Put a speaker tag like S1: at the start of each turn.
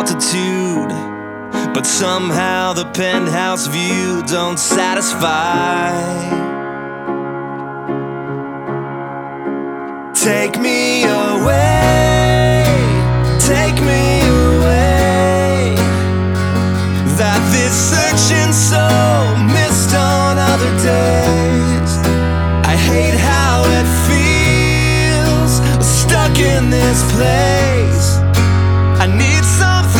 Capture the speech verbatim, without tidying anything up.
S1: altitude, but somehow the penthouse view don't satisfy. Take me away, take me away, that this searching soul missed on other days. I hate how it feels, stuck in this place.